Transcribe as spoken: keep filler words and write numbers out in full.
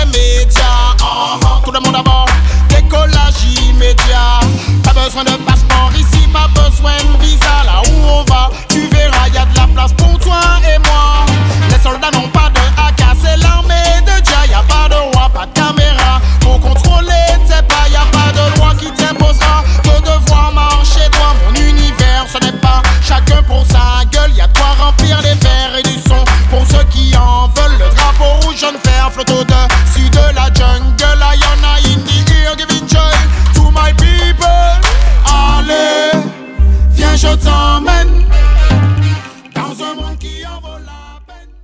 médias. Uh-huh. Tout le monde à bord, décollage immédiat. Pas besoin de passeport ici, pas besoin de visa là où